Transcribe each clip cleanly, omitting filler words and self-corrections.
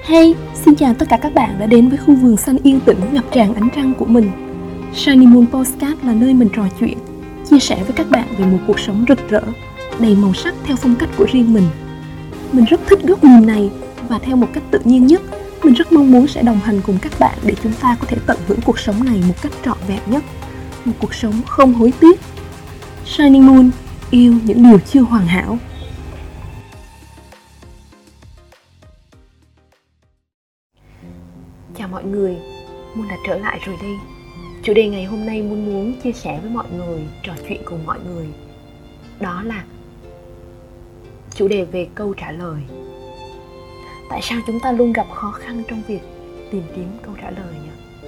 Hey, xin chào tất cả các bạn đã đến với khu vườn xanh yên tĩnh ngập tràn ánh trăng của mình. Shiny Moon Podcast là nơi mình trò chuyện, chia sẻ với các bạn về một cuộc sống rực rỡ, đầy màu sắc theo phong cách của riêng mình. Mình rất thích góc nhìn này và theo một cách tự nhiên nhất, mình rất mong muốn sẽ đồng hành cùng các bạn để chúng ta có thể tận hưởng cuộc sống này một cách trọn vẹn nhất. Một cuộc sống không hối tiếc. Shiny Moon, yêu những điều chưa hoàn hảo. Chào mọi người, Moon đã trở lại rồi đây. Chủ đề ngày hôm nay Moon muốn chia sẻ với mọi người, trò chuyện cùng mọi người, đó là chủ đề về câu trả lời. Tại sao chúng ta luôn gặp khó khăn trong việc tìm kiếm câu trả lời nhỉ?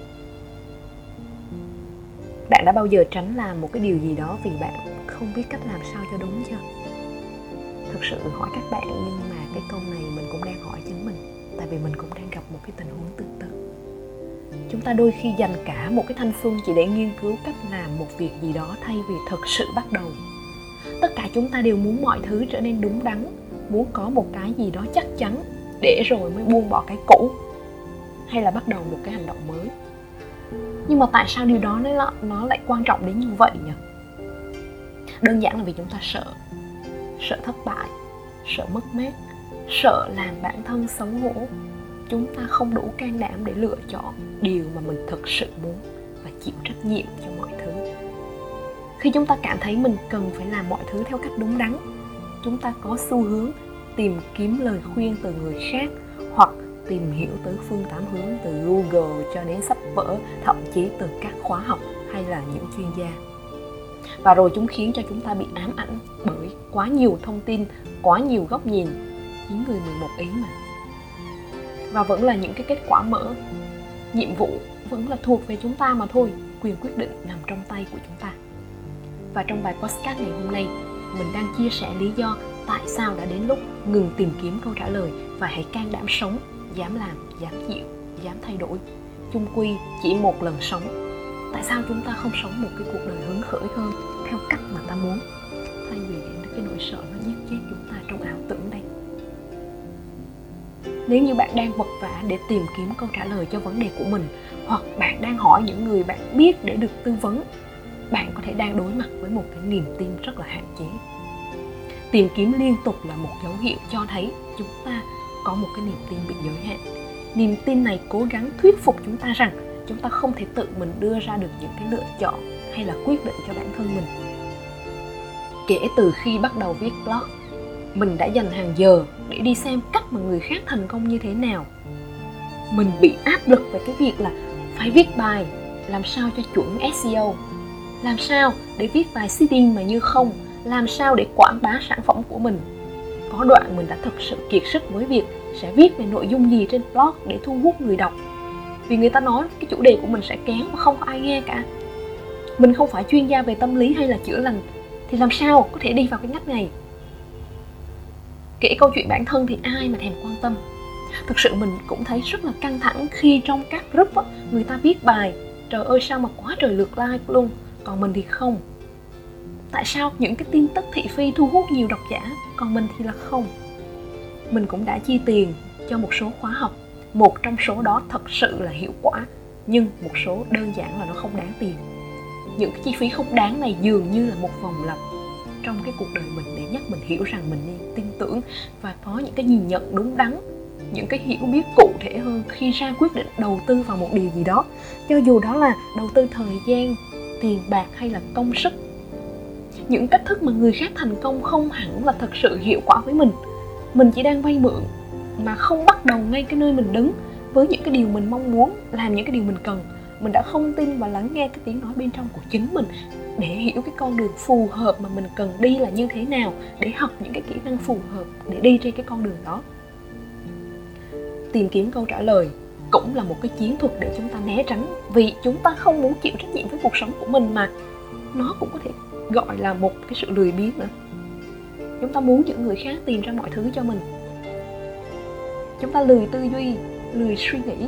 Bạn đã bao giờ tránh làm một cái điều gì đó vì bạn không biết cách làm sao cho đúng chưa? Thực sự hỏi các bạn, nhưng mà cái câu này mình cũng đang hỏi chính mình. Tại vì mình cũng đang gặp một cái tình huống tương tự. Chúng ta đôi khi dành cả một cái thanh xuân chỉ để nghiên cứu cách làm một việc gì đó thay vì thực sự bắt đầu. Tất cả chúng ta đều muốn mọi thứ trở nên đúng đắn, muốn có một cái gì đó chắc chắn để rồi mới buông bỏ cái cũ, hay là bắt đầu một cái hành động mới. Nhưng mà tại sao điều đó nó lại quan trọng đến như vậy nhỉ? Đơn giản là vì chúng ta sợ thất bại, sợ mất mát, sợ làm bản thân xấu hổ. Chúng ta không đủ can đảm để lựa chọn điều mà mình thực sự muốn và chịu trách nhiệm cho mọi thứ. Khi chúng ta cảm thấy mình cần phải làm mọi thứ theo cách đúng đắn, chúng ta có xu hướng tìm kiếm lời khuyên từ người khác, hoặc tìm hiểu tới phương tám hướng, từ Google cho đến sách vở, thậm chí từ các khóa học hay là những chuyên gia. Và rồi chúng khiến cho chúng ta bị ám ảnh bởi quá nhiều thông tin, quá nhiều góc nhìn, 9 người 11 ý mà. Và vẫn là những cái kết quả mở. Nhiệm vụ vẫn là thuộc về chúng ta mà thôi. Quyền quyết định nằm trong tay của chúng ta. Và trong bài podcast ngày hôm nay, mình đang chia sẻ lý do tại sao đã đến lúc ngừng tìm kiếm câu trả lời và hãy can đảm sống, dám làm, dám chịu, dám thay đổi. Chung quy chỉ một lần sống. Tại sao chúng ta không sống một cái cuộc đời hứng khởi hơn theo cách mà ta muốn, thay vì cái nỗi sợ nó giết chết chúng ta trong ảo tưởng đây? Nếu như bạn đang vật vã để tìm kiếm câu trả lời cho vấn đề của mình, hoặc bạn đang hỏi những người bạn biết để được tư vấn, bạn có thể đang đối mặt với một cái niềm tin rất là hạn chế. Tìm kiếm liên tục là một dấu hiệu cho thấy chúng ta có một cái niềm tin bị giới hạn. Niềm tin này cố gắng thuyết phục chúng ta rằng chúng ta không thể tự mình đưa ra được những cái lựa chọn hay là quyết định cho bản thân mình. Kể từ khi bắt đầu viết blog, mình đã dành hàng giờ để đi xem cách mà người khác thành công như thế nào. Mình bị áp lực về cái việc là phải viết bài làm sao cho chuẩn SEO, làm sao để viết bài seeding mà như không, làm sao để quảng bá sản phẩm của mình. Có đoạn mình đã thực sự kiệt sức với việc sẽ viết về nội dung gì trên blog để thu hút người đọc. Vì người ta nói cái chủ đề của mình sẽ kén và không có ai nghe cả. Mình không phải chuyên gia về tâm lý hay là chữa lành, thì làm sao có thể đi vào cái ngách này? Kể câu chuyện bản thân thì ai mà thèm quan tâm. Thực sự mình cũng thấy rất là căng thẳng khi trong các group á, người ta viết bài trời ơi sao mà quá trời lượt like luôn, còn mình thì không. Tại sao những cái tin tức thị phi thu hút nhiều độc giả, còn mình thì là không? Mình cũng đã chi tiền cho một số khóa học, một trong số đó thật sự là hiệu quả, nhưng một số đơn giản là nó không đáng tiền. Những cái chi phí không đáng này dường như là một vòng lặp trong cái cuộc đời mình để nhắc mình hiểu rằng mình nên tin tưởng và có những cái nhìn nhận đúng đắn, những cái hiểu biết cụ thể hơn khi ra quyết định đầu tư vào một điều gì đó, cho dù đó là đầu tư thời gian, tiền bạc hay là công sức. Những cách thức mà người khác thành công không hẳn là thật sự hiệu quả với mình. Mình chỉ đang vay mượn mà không bắt đầu ngay cái nơi mình đứng với những cái điều mình mong muốn, làm những cái điều mình cần. Mình đã không tin và lắng nghe cái tiếng nói bên trong của chính mình để hiểu cái con đường phù hợp mà mình cần đi là như thế nào, để học những cái kỹ năng phù hợp để đi trên cái con đường đó. Tìm kiếm câu trả lời cũng là một cái chiến thuật để chúng ta né tránh, vì chúng ta không muốn chịu trách nhiệm với cuộc sống của mình, mà nó cũng có thể gọi là một cái sự lười biếng nữa. Chúng ta muốn những người khác tìm ra mọi thứ cho mình. Chúng ta lười tư duy, lười suy nghĩ.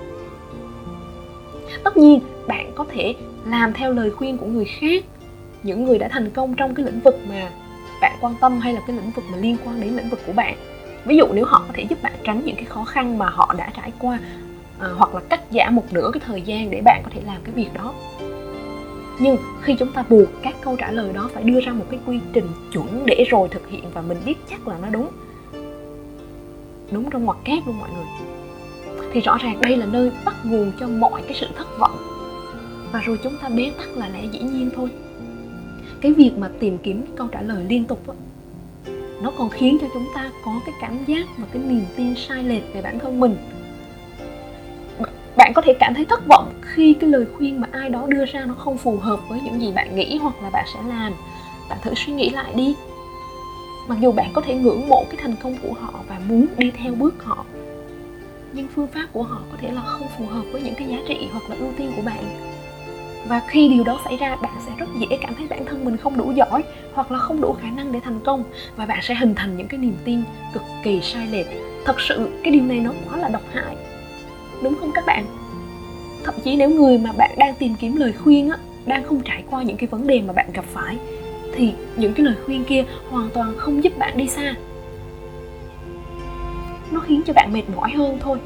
Tất nhiên bạn có thể làm theo lời khuyên của người khác, những người đã thành công trong cái lĩnh vực mà bạn quan tâm hay là cái lĩnh vực mà liên quan đến lĩnh vực của bạn. Ví dụ nếu họ có thể giúp bạn tránh những cái khó khăn mà họ đã trải qua, hoặc là cắt giảm một nửa cái thời gian để bạn có thể làm cái việc đó. Nhưng khi chúng ta buộc các câu trả lời đó phải đưa ra một cái quy trình chuẩn để rồi thực hiện và mình biết chắc là nó đúng trong ngoặc kép luôn mọi người, thì rõ ràng đây là nơi bắt nguồn cho mọi cái sự thất vọng. Và rồi chúng ta bế tắc là lẽ dĩ nhiên thôi. Cái việc mà tìm kiếm câu trả lời liên tục đó, nó còn khiến cho chúng ta có cái cảm giác và cái niềm tin sai lệch về bản thân mình. Bạn có thể cảm thấy thất vọng khi cái lời khuyên mà ai đó đưa ra nó không phù hợp với những gì bạn nghĩ hoặc là bạn sẽ làm. Bạn thử suy nghĩ lại đi. Mặc dù bạn có thể ngưỡng mộ cái thành công của họ và muốn đi theo bước họ, nhưng phương pháp của họ có thể là không phù hợp với những cái giá trị hoặc là ưu tiên của bạn. Và khi điều đó xảy ra, bạn sẽ rất dễ cảm thấy bản thân mình không đủ giỏi hoặc là không đủ khả năng để thành công. Và bạn sẽ hình thành những cái niềm tin cực kỳ sai lệch. Thật sự cái điều này nó quá là độc hại, đúng không các bạn? Thậm chí nếu người mà bạn đang tìm kiếm lời khuyên á, đang không trải qua những cái vấn đề mà bạn gặp phải, thì những cái lời khuyên kia hoàn toàn không giúp bạn đi xa. Nó khiến cho bạn mệt mỏi hơn thôi.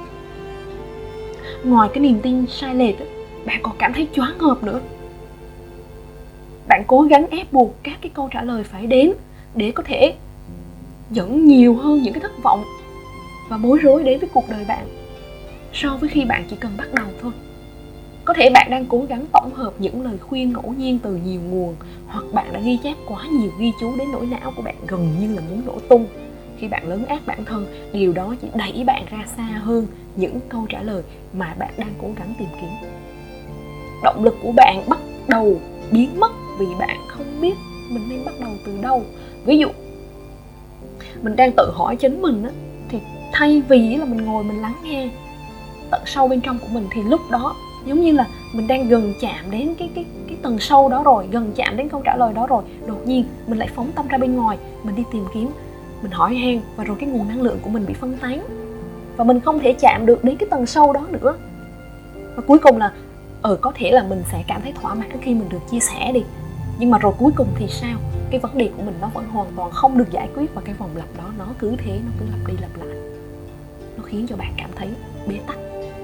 Ngoài cái niềm tin sai lệch á, bạn còn cảm thấy choáng ngợp nữa. Bạn cố gắng ép buộc các cái câu trả lời phải đến để có thể dẫn nhiều hơn những cái thất vọng và bối rối đến với cuộc đời bạn, so với khi bạn chỉ cần bắt đầu thôi. Có thể bạn đang cố gắng tổng hợp những lời khuyên ngẫu nhiên từ nhiều nguồn, hoặc bạn đã ghi chép quá nhiều ghi chú đến nỗi não của bạn gần như là muốn nổ tung. Khi bạn lấn át bản thân, điều đó chỉ đẩy bạn ra xa hơn những câu trả lời mà bạn đang cố gắng tìm kiếm. Động lực của bạn bắt đầu biến mất vì bạn không biết mình nên bắt đầu từ đâu. Ví dụ, mình đang tự hỏi chính mình á, thì thay vì là mình ngồi mình lắng nghe tận sâu bên trong của mình, thì lúc đó giống như là mình đang gần chạm đến cái tầng sâu đó rồi, gần chạm đến câu trả lời đó rồi, đột nhiên mình lại phóng tâm ra bên ngoài, mình đi tìm kiếm, mình hỏi han, và rồi cái nguồn năng lượng của mình bị phân tán và mình không thể chạm được đến cái tầng sâu đó nữa. Và cuối cùng là có thể là mình sẽ cảm thấy thỏa mãn khi mình được chia sẻ đi, nhưng mà rồi cuối cùng thì sao? Cái vấn đề của mình nó vẫn hoàn toàn không được giải quyết, và cái vòng lặp đó nó cứ thế, nó cứ lặp đi lặp lại. Nó khiến cho bạn cảm thấy bế tắc.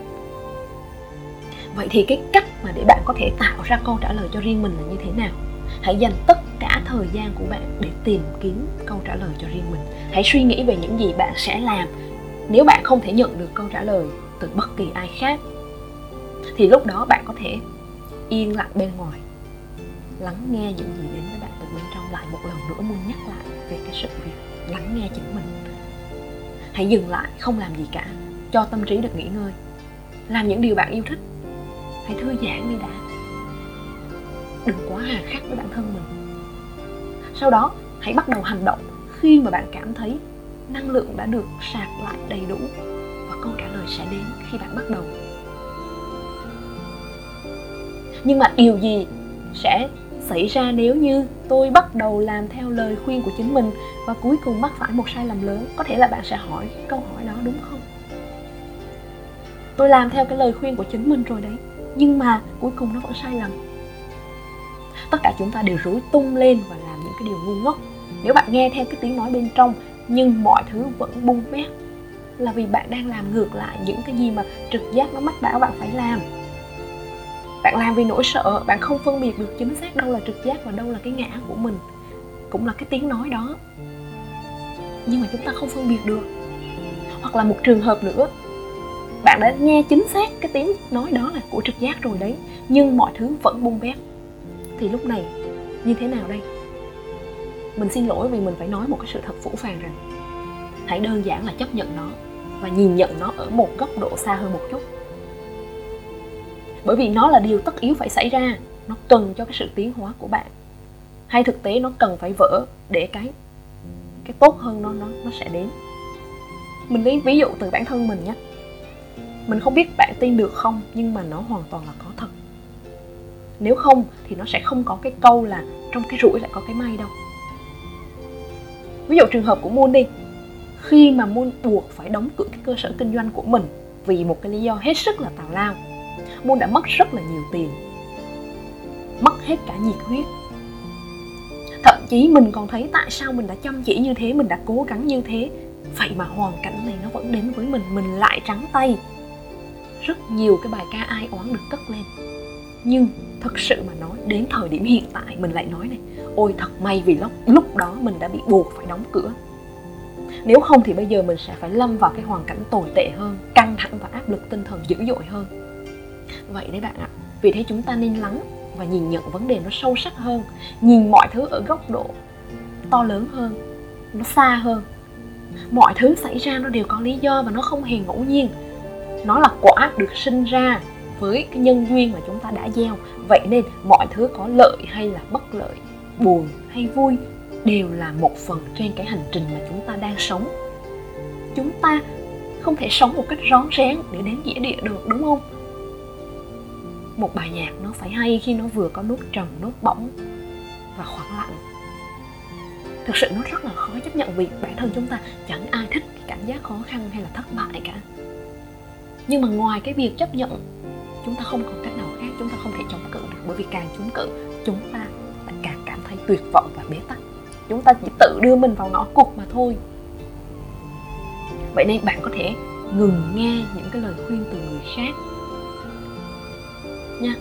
Vậy thì cái cách mà để bạn có thể tạo ra câu trả lời cho riêng mình là như thế nào? Hãy dành tất cả thời gian của bạn để tìm kiếm câu trả lời cho riêng mình. Hãy suy nghĩ về những gì bạn sẽ làm nếu bạn không thể nhận được câu trả lời từ bất kỳ ai khác. Thì lúc đó bạn có thể yên lặng bên ngoài, lắng nghe những gì đến với bạn từ bên trong. Lại một lần nữa muốn nhắc lại về cái sự việc lắng nghe chính mình. Hãy dừng lại, không làm gì cả, cho tâm trí được nghỉ ngơi. Làm những điều bạn yêu thích. Hãy thư giãn đi đã. Đừng quá hà khắc với bản thân mình. Sau đó hãy bắt đầu hành động khi mà bạn cảm thấy năng lượng đã được sạc lại đầy đủ, và câu trả lời sẽ đến khi bạn bắt đầu. Nhưng mà điều gì sẽ xảy ra nếu như tôi bắt đầu làm theo lời khuyên của chính mình và cuối cùng mắc phải một sai lầm lớn? Có thể là bạn sẽ hỏi câu hỏi đó, đúng không? Tôi làm theo cái lời khuyên của chính mình rồi đấy, nhưng mà cuối cùng nó vẫn sai lầm. Tất cả chúng ta đều rối tung lên và làm những cái điều ngu ngốc. Nếu bạn nghe theo cái tiếng nói bên trong nhưng mọi thứ vẫn bung bét, là vì bạn đang làm ngược lại những cái gì mà trực giác nó mách bảo bạn phải làm. Bạn làm vì nỗi sợ, bạn không phân biệt được chính xác đâu là trực giác và đâu là cái ngã của mình, cũng là cái tiếng nói đó, nhưng mà chúng ta không phân biệt được. Hoặc là một trường hợp nữa, bạn đã nghe chính xác cái tiếng nói đó là của trực giác rồi đấy, nhưng mọi thứ vẫn bung bét. Thì lúc này như thế nào đây? Mình xin lỗi vì mình phải nói một cái sự thật phũ phàng rằng hãy đơn giản là chấp nhận nó và nhìn nhận nó ở một góc độ xa hơn một chút. Bởi vì nó là điều tất yếu phải xảy ra, nó cần cho cái sự tiến hóa của bạn. Hay thực tế nó cần phải vỡ để cái tốt hơn nó sẽ đến. Mình lấy ví dụ từ bản thân mình nhé. Mình không biết bạn tin được không, nhưng mà nó hoàn toàn là có thật. Nếu không thì nó sẽ không có cái câu là trong cái rủi lại có cái may đâu. Ví dụ trường hợp của Moon đi. Khi mà Moon buộc phải đóng cửa cái cơ sở kinh doanh của mình vì một cái lý do hết sức là tào lao, Moon đã mất rất là nhiều tiền, mất hết cả nhiệt huyết. Thậm chí mình còn thấy tại sao mình đã chăm chỉ như thế, mình đã cố gắng như thế, vậy mà hoàn cảnh này nó vẫn đến với mình lại trắng tay. Rất nhiều cái bài ca ai oán được cất lên. Nhưng thật sự mà nói, đến thời điểm hiện tại mình lại nói này, ôi thật may vì lúc đó mình đã bị buộc phải đóng cửa. Nếu không thì bây giờ mình sẽ phải lâm vào cái hoàn cảnh tồi tệ hơn, căng thẳng và áp lực tinh thần dữ dội hơn. Vậy đấy bạn ạ, vì thế chúng ta nên lắng và nhìn nhận vấn đề nó sâu sắc hơn, nhìn mọi thứ ở góc độ to lớn hơn, nó xa hơn. Mọi thứ xảy ra nó đều có lý do và nó không hề ngẫu nhiên. Nó là quả được sinh ra với cái nhân duyên mà chúng ta đã gieo. Vậy nên mọi thứ có lợi hay là bất lợi, buồn hay vui đều là một phần trên cái hành trình mà chúng ta đang sống. Chúng ta không thể sống một cách rón rén để đến nghĩa địa được, đúng không? Một bài nhạc nó phải hay khi nó vừa có nốt trầm, nốt bổng và khoảng lặng. Thực sự nó rất là khó chấp nhận vì bản thân chúng ta chẳng ai thích cái cảm giác khó khăn hay là thất bại cả. Nhưng mà ngoài cái việc chấp nhận, chúng ta không còn cách nào khác, chúng ta không thể chống cự được. Bởi vì càng chống cự, chúng ta lại càng cảm thấy tuyệt vọng và bế tắc. Chúng ta chỉ tự đưa mình vào ngõ cụt mà thôi. Vậy nên bạn có thể ngừng nghe những cái lời khuyên từ người khác nha.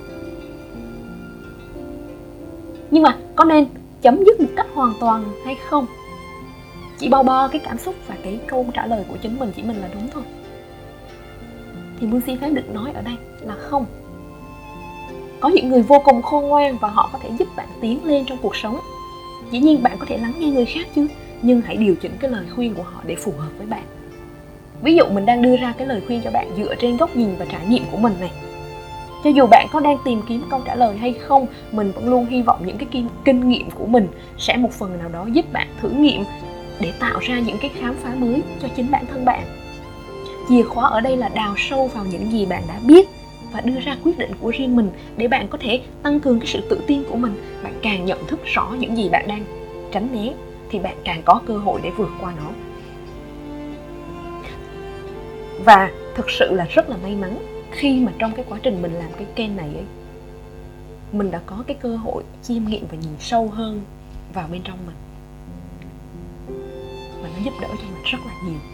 Nhưng mà có nên chấm dứt một cách hoàn toàn hay không? Chỉ bo cái cảm xúc và cái câu trả lời của chính mình, chỉ mình là đúng thôi. Thì Moon xin phép được nói ở đây là không. Có những người vô cùng khôn ngoan và họ có thể giúp bạn tiến lên trong cuộc sống. Dĩ nhiên bạn có thể lắng nghe người khác chứ, nhưng hãy điều chỉnh cái lời khuyên của họ để phù hợp với bạn. Ví dụ mình đang đưa ra cái lời khuyên cho bạn dựa trên góc nhìn và trải nghiệm của mình này. Cho dù bạn có đang tìm kiếm câu trả lời hay không, mình vẫn luôn hy vọng những cái kinh nghiệm của mình sẽ một phần nào đó giúp bạn thử nghiệm để tạo ra những cái khám phá mới cho chính bản thân bạn. Chìa khóa ở đây là đào sâu vào những gì bạn đã biết và đưa ra quyết định của riêng mình để bạn có thể tăng cường cái sự tự tin của mình. Bạn càng nhận thức rõ những gì bạn đang tránh né thì bạn càng có cơ hội để vượt qua nó. Và thực sự là rất là may mắn khi mà trong cái quá trình mình làm cái kênh này ấy, mình đã có cái cơ hội chiêm nghiệm và nhìn sâu hơn vào bên trong mình. Và nó giúp đỡ cho mình rất là nhiều.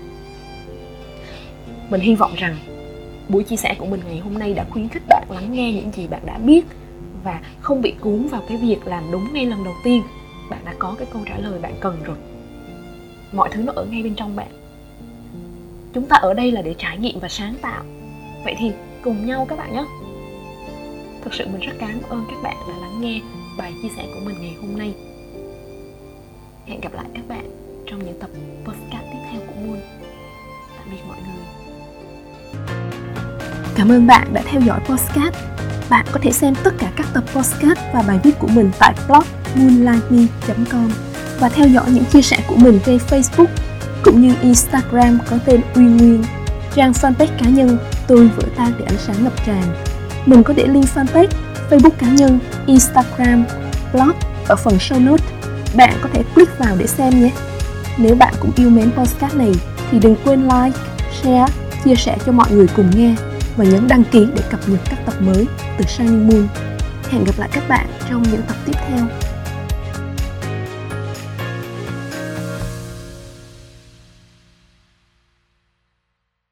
Mình hy vọng rằng buổi chia sẻ của mình ngày hôm nay đã khuyến khích bạn lắng nghe những gì bạn đã biết và không bị cuốn vào cái việc làm đúng ngay lần đầu tiên. Bạn đã có cái câu trả lời bạn cần rồi. Mọi thứ nó ở ngay bên trong bạn. Chúng ta ở đây là để trải nghiệm và sáng tạo. Vậy thì cùng nhau các bạn nhé. Thực sự mình rất cảm ơn các bạn đã lắng nghe bài chia sẻ của mình ngày hôm nay. Hẹn gặp lại các bạn trong những tập podcast tiếp theo của Moon. Tạm biệt mọi người. Cảm ơn bạn đã theo dõi podcast. Bạn có thể xem tất cả các tập podcast và bài viết của mình tại blog moonlightme.com và theo dõi những chia sẻ của mình trên Facebook cũng như Instagram có tên Uy Nguyên, trang fanpage cá nhân Tôi Vỡ Tan Để Ánh Sáng Ngập Tràn. Mình có để link fanpage, Facebook cá nhân, Instagram, blog ở phần show notes. Bạn có thể click vào để xem nhé. Nếu bạn cũng yêu mến podcast này thì đừng quên like, share, chia sẻ cho mọi người cùng nghe và nhấn đăng ký để cập nhật các tập mới từ Shining Moon. Hẹn gặp lại các bạn trong những tập tiếp theo.